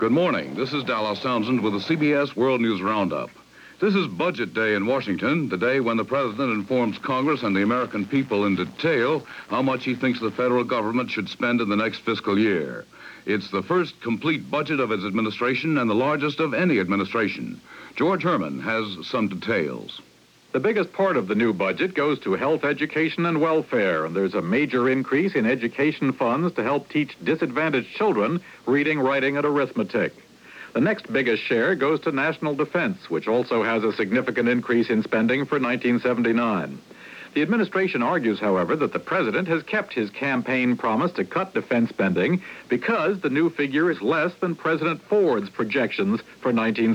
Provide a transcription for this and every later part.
Good morning. This is Dallas Townsend with the CBS World News Roundup. This is Budget Day in Washington, the day when the President informs Congress and the American people in detail how much he thinks the federal government should spend in the next fiscal year. It's the first complete budget of his administration and the largest of any administration. George Herman has some details. The biggest part of the new budget goes to health, education, and welfare, and there's a major increase in education funds to help teach disadvantaged children reading, writing, and arithmetic. The next biggest share goes to national defense, which also has a significant increase in spending for 1979. The administration argues, however, that the president has kept his campaign promise to cut defense spending because the new figure is less than President Ford's projections for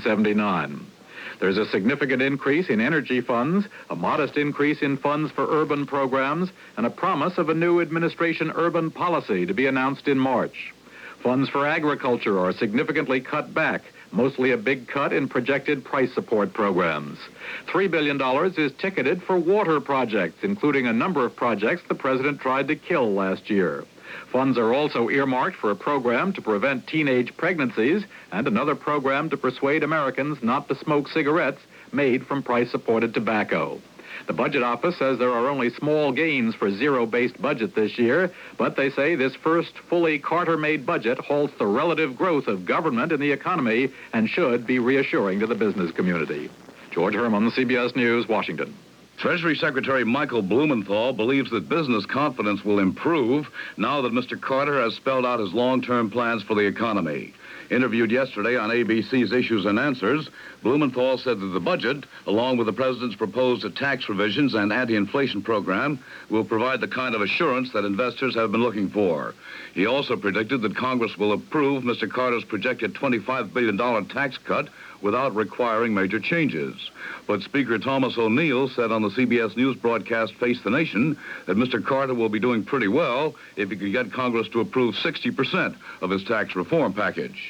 1979. There's a significant increase in energy funds, a modest increase in funds for urban programs, and a promise of a new administration urban policy to be announced in March. Funds for agriculture are significantly cut back, mostly a big cut in projected price support programs. $3 billion is ticketed for water projects, including a number of projects the president tried to kill last year. Funds are also earmarked for a program to prevent teenage pregnancies and another program to persuade Americans not to smoke cigarettes made from price-supported tobacco. The Budget Office says there are only small gains for zero-based budget this year, but they say this first fully Carter-made budget halts the relative growth of government in the economy and should be reassuring to the business community. George Herman, CBS News, Washington. Treasury Secretary Michael Blumenthal believes that business confidence will improve now that Mr. Carter has spelled out his long-term plans for the economy. Interviewed yesterday on ABC's Issues and Answers, Blumenthal said that the budget, along with the president's proposed tax revisions and anti-inflation program, will provide the kind of assurance that investors have been looking for. He also predicted that Congress will approve Mr. Carter's projected $25 billion tax cut without requiring major changes. But Speaker Thomas O'Neill said on the CBS News broadcast Face the Nation that Mr. Carter will be doing pretty well if he could get Congress to approve 60% of his tax reform package.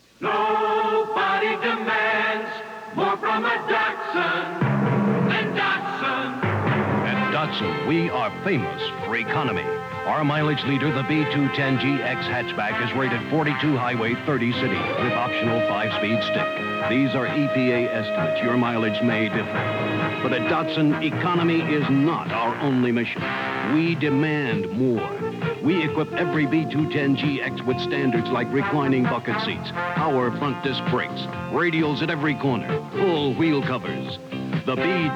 Nobody demands more from a Datsun than Datsun. At Datsun, we are famous for economy. Our mileage leader, the B210GX hatchback, is rated 42 highway, 30 city, with optional 5-speed stick. These are EPA estimates. Your mileage may differ. But at Datsun, economy is not our only mission. We demand more. We equip every B210GX with standards like reclining bucket seats, power front disc brakes, radials at every corner, full wheel covers. The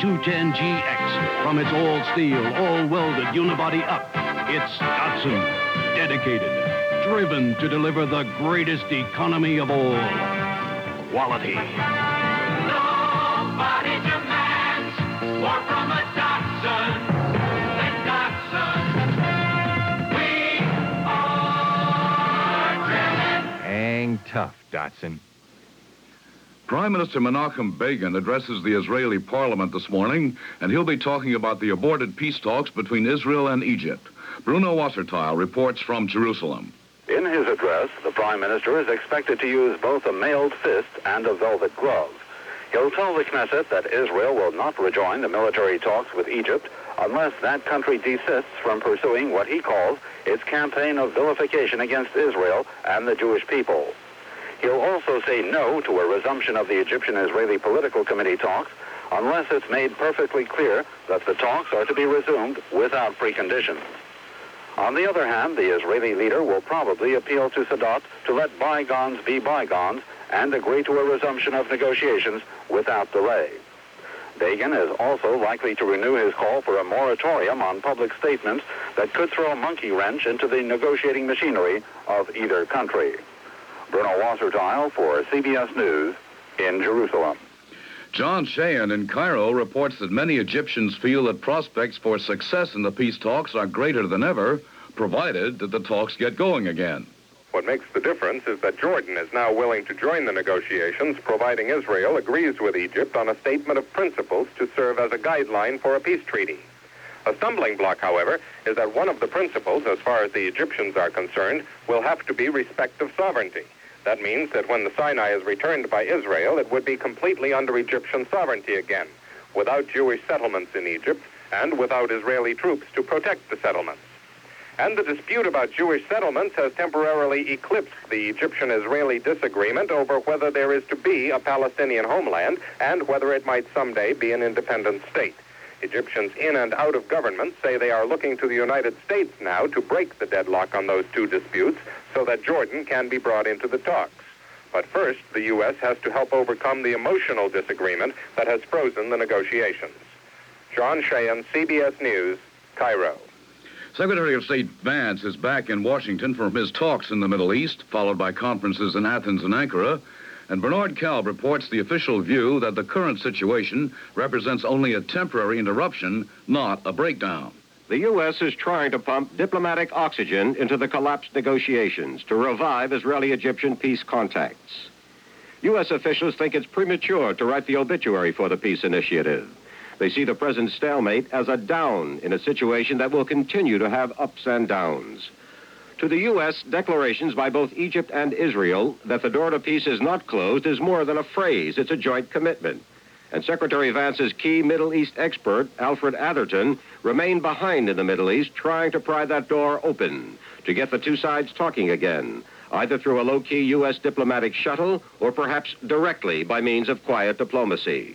B210GX, from its all-steel, all-welded unibody up, it's Datsun, dedicated, driven to deliver the greatest economy of all, quality. Nobody demands more from a Datsun than Datsun. We are driven. Hang tough, Datsun. Prime Minister Menachem Begin addresses the Israeli parliament this morning, and he'll be talking about the aborted peace talks between Israel and Egypt. Bruno Wasserteil reports from Jerusalem. In his address, the Prime Minister is expected to use both a mailed fist and a velvet glove. He'll tell the Knesset that Israel will not rejoin the military talks with Egypt unless that country desists from pursuing what he calls its campaign of vilification against Israel and the Jewish people. He'll also say no to a resumption of the Egyptian-Israeli Political Committee talks unless it's made perfectly clear that the talks are to be resumed without preconditions. On the other hand, the Israeli leader will probably appeal to Sadat to let bygones be bygones and agree to a resumption of negotiations without delay. Begin is also likely to renew his call for a moratorium on public statements that could throw a monkey wrench into the negotiating machinery of either country. Bruno Wasserteil for CBS News in Jerusalem. John Sheehan in Cairo reports that many Egyptians feel that prospects for success in the peace talks are greater than ever, provided that the talks get going again. What makes the difference is that Jordan is now willing to join the negotiations, providing Israel agrees with Egypt on a statement of principles to serve as a guideline for a peace treaty. A stumbling block, however, is that one of the principles, as far as the Egyptians are concerned, will have to be respect of sovereignty. That means that when the Sinai is returned by Israel, it would be completely under Egyptian sovereignty again, without Jewish settlements in Egypt and without Israeli troops to protect the settlements. And the dispute about Jewish settlements has temporarily eclipsed the Egyptian-Israeli disagreement over whether there is to be a Palestinian homeland and whether it might someday be an independent state. Egyptians in and out of government say they are looking to the United States now to break the deadlock on those two disputes so that Jordan can be brought into the talks. But first, the U.S. has to help overcome the emotional disagreement that has frozen the negotiations. John Sheehan, CBS News, Cairo. Secretary of State Vance is back in Washington from his talks in the Middle East, followed by conferences in Athens and Ankara. And Bernard Kalb reports the official view that the current situation represents only a temporary interruption, not a breakdown. The U.S. is trying to pump diplomatic oxygen into the collapsed negotiations to revive Israeli-Egyptian peace contacts. U.S. officials think it's premature to write the obituary for the peace initiative. They see the present stalemate as a down in a situation that will continue to have ups and downs. To the U.S., declarations by both Egypt and Israel that the door to peace is not closed is more than a phrase. It's a joint commitment. And Secretary Vance's key Middle East expert, Alfred Atherton, remained behind in the Middle East, trying to pry that door open to get the two sides talking again, either through a low-key U.S. diplomatic shuttle or perhaps directly by means of quiet diplomacy.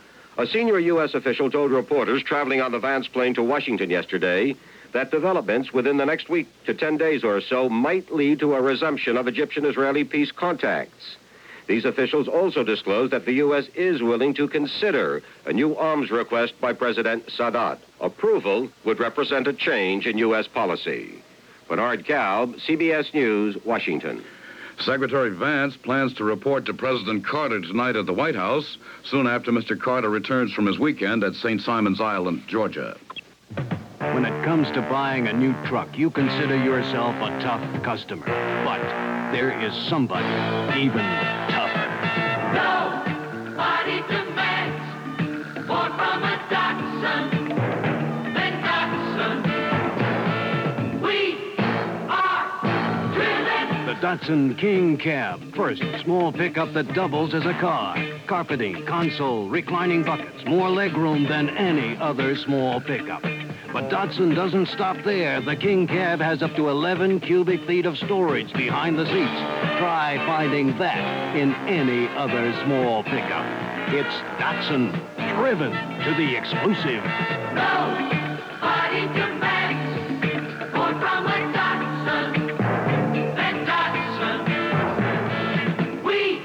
A senior U.S. official told reporters traveling on the Vance plane to Washington yesterday that developments within the next week to 10 days or so might lead to a resumption of Egyptian-Israeli peace contacts. These officials also disclosed that the U.S. is willing to consider a new arms request by President Sadat. Approval would represent a change in U.S. policy. Bernard Kalb, CBS News, Washington. Secretary Vance plans to report to President Carter tonight at the White House, soon after Mr. Carter returns from his weekend at St. Simon's Island, Georgia. When it comes to buying a new truck, you consider yourself a tough customer. But there is somebody even tougher. Nobody demands more from a Datsun than Datsun. We are driven. The Datsun King Cab. First, small pickup that doubles as a car. Carpeting, console, reclining buckets, more legroom than any other small pickup. But Datsun doesn't stop there. The King Cab has up to 11 cubic feet of storage behind the seats. Try finding that in any other small pickup. It's Datsun, driven to the exclusive. Nobody demands more from a Datsun than Datsun. We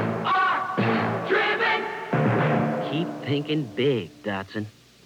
are driven. Keep thinking big, Datsun.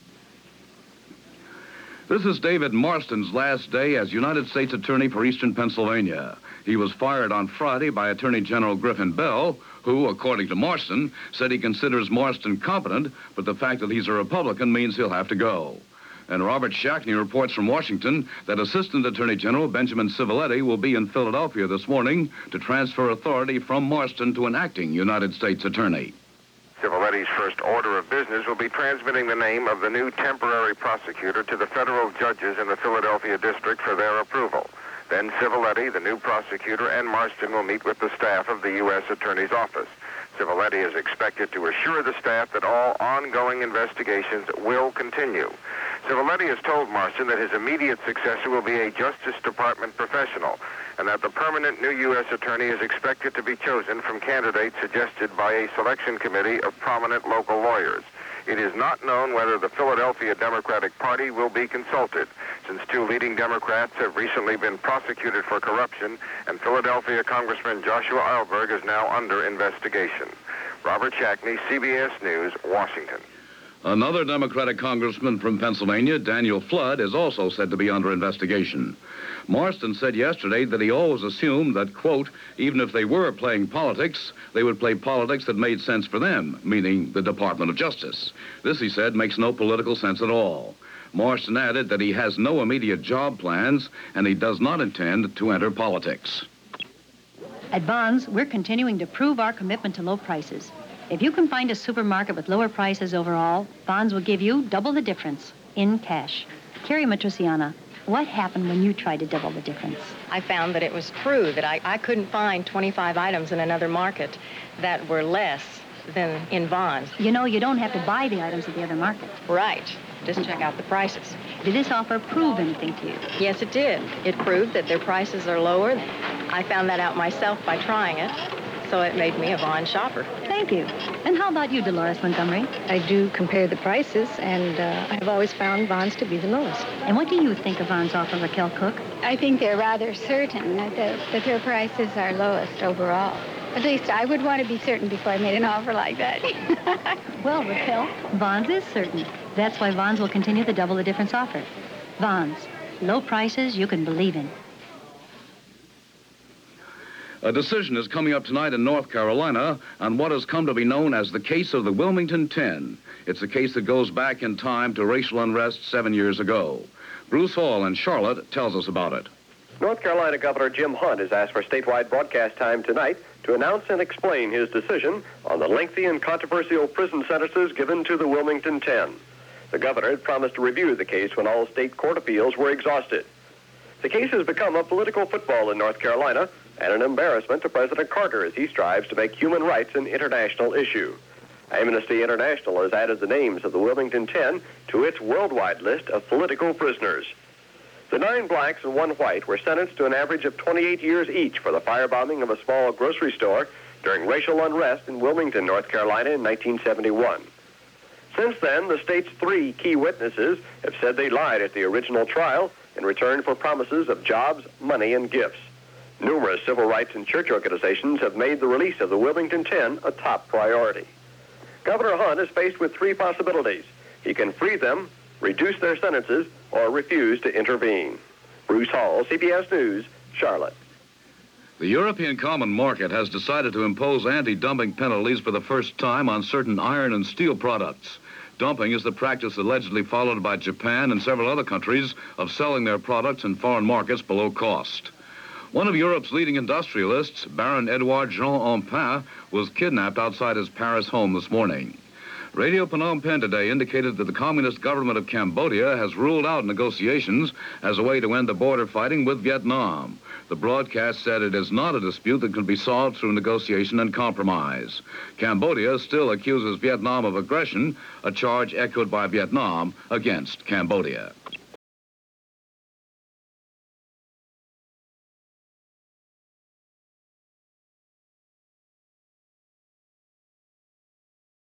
This is David Marston's last day as United States Attorney for Eastern Pennsylvania. He was fired on Friday by Attorney General Griffin Bell, who, according to Marston, said he considers Marston competent, but the fact that he's a Republican means he'll have to go. And Robert Shackney reports from Washington that Assistant Attorney General Benjamin Civiletti will be in Philadelphia this morning to transfer authority from Marston to an acting United States Attorney. Civiletti's first order of business will be transmitting the name of the new temporary prosecutor to the federal judges in the Philadelphia district for their approval. Then Civiletti, the new prosecutor, and Marston will meet with the staff of the U.S. Attorney's Office. Civiletti is expected to assure the staff that all ongoing investigations will continue. Civiletti has told Marston that his immediate successor will be a Justice Department professional, and that the permanent new U.S. attorney is expected to be chosen from candidates suggested by a selection committee of prominent local lawyers. It is not known whether the Philadelphia Democratic Party will be consulted, since two leading Democrats have recently been prosecuted for corruption, and Philadelphia Congressman Joshua Eilberg is now under investigation. Robert Shackney, CBS News, Washington. Another Democratic congressman from Pennsylvania, Daniel Flood, is also said to be under investigation. Marston said yesterday that he always assumed that, quote, even if they were playing politics, they would play politics that made sense for them, meaning the Department of Justice. This, he said, makes no political sense at all. Marston added that he has no immediate job plans and he does not intend to enter politics. At Bonds, we're continuing to prove our commitment to low prices. If you can find a supermarket with lower prices overall, Bonds will give you double the difference in cash. Carrie Matriciana, what happened when you tried to double the difference? I found that it was true that I couldn't find 25 items in another market that were less than in Bonds. You know, you don't have to buy the items at the other market. Right. Just check out the prices. Did this offer prove anything to you? Yes, it did. It proved that their prices are lower. I found that out myself by trying it, so it made me a Vaughn shopper. Thank you. And how about you, Dolores Montgomery? I do compare the prices, and I've always found Vaughn's to be the lowest. And what do you think of Vaughn's offer, Raquel Cook? I think they're rather certain that their prices are lowest overall. At least I would want to be certain before I made an offer like that. Well, Raquel, Vaughn's is certain. That's why Vaughn's will continue the double the difference offer. Vaughn's, low prices you can believe in. A decision is coming up tonight in North Carolina on what has come to be known as the case of the Wilmington 10. It's a case that goes back in time to racial unrest 7 years ago. Bruce Hall in Charlotte tells us about it. North Carolina Governor Jim Hunt has asked for statewide broadcast time tonight to announce and explain his decision on the lengthy and controversial prison sentences given to the Wilmington 10. The governor had promised to review the case when all state court appeals were exhausted. The case has become a political football in North Carolina and an embarrassment to President Carter as he strives to make human rights an international issue. Amnesty International has added the names of the Wilmington 10 to its worldwide list of political prisoners. The 9 blacks and 1 white were sentenced to an average of 28 years each for the firebombing of a small grocery store during racial unrest in Wilmington, North Carolina in 1971. Since then, the state's 3 key witnesses have said they lied at the original trial in return for promises of jobs, money, and gifts. Numerous civil rights and church organizations have made the release of the Wilmington 10 a top priority. Governor Hunt is faced with 3 possibilities. He can free them, reduce their sentences, or refuse to intervene. Bruce Hall, CBS News, Charlotte. The European Common Market has decided to impose anti-dumping penalties for the first time on certain iron and steel products. Dumping is the practice allegedly followed by Japan and several other countries of selling their products in foreign markets below cost. One of Europe's leading industrialists, Baron Edouard Jean Ampin, was kidnapped outside his Paris home this morning. Radio Phnom Penh today indicated that the communist government of Cambodia has ruled out negotiations as a way to end the border fighting with Vietnam. The broadcast said it is not a dispute that can be solved through negotiation and compromise. Cambodia still accuses Vietnam of aggression, a charge echoed by Vietnam against Cambodia.